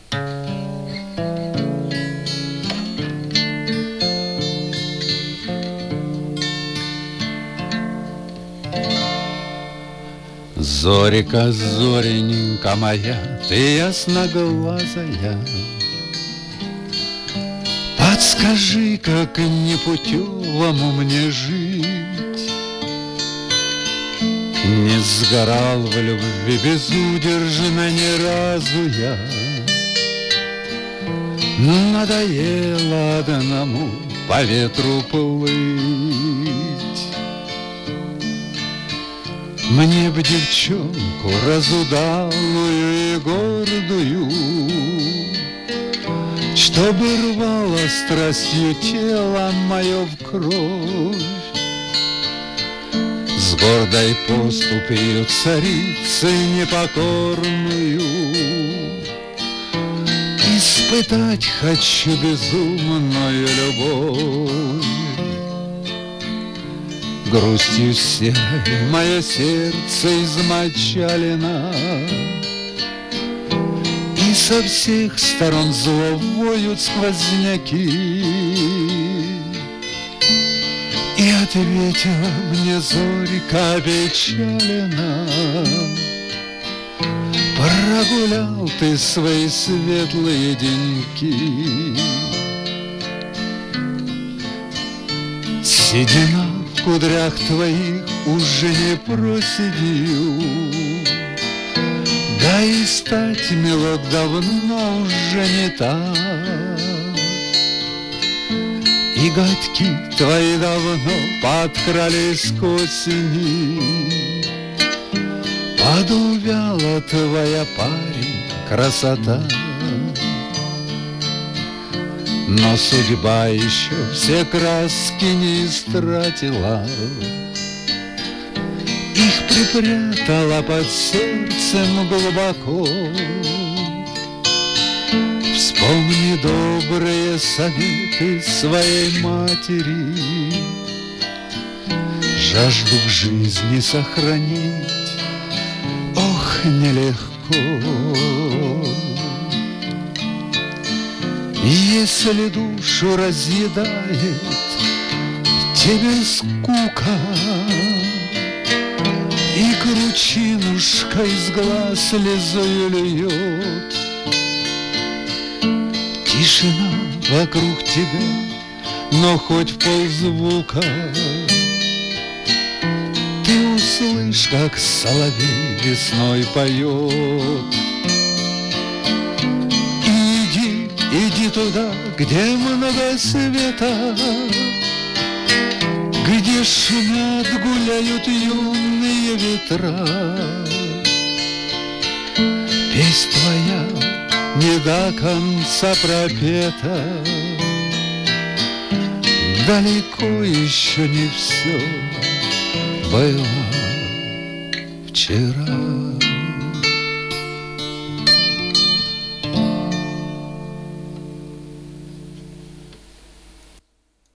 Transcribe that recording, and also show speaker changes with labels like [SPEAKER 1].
[SPEAKER 1] Зорика, зоренька моя, ты ясноглазая, подскажи, как непутевому мне жить. Не сгорал в любви безудержно ни разу я, надоело одному по ветру плыть. Мне б девчонку разудалую и гордую, чтобы рвало страстью тело мое в кровь, с гордой поступью царицы непокорную. Испытать хочу безумную любовь. Грустью серой мое сердце измочалено, и со всех сторон зло воют сквозняки. И ответила мне зорька опечалена: прогулял ты свои светлые деньки. Седина в кудрях твоих уже не проседью, да и стать, милок, давно уже не так. И годки твои давно подкрались к осени, подувяла твоя, парень, красота. Но судьба еще все краски не истратила, их припрятала под сердцем глубоко. Вспомни добрые советы своей матери, жажду к жизни сохранить, ох, нелегко. Если душу разъедает тебе скука, и кручинушка из глаз слезою льет, тишина вокруг тебя, но хоть в ползвука ты услышь, как соловей весной поет. Иди туда, где много света, где шумят, гуляют юные ветра. Песнь твоя не до конца пропета, далеко еще не все было вчера.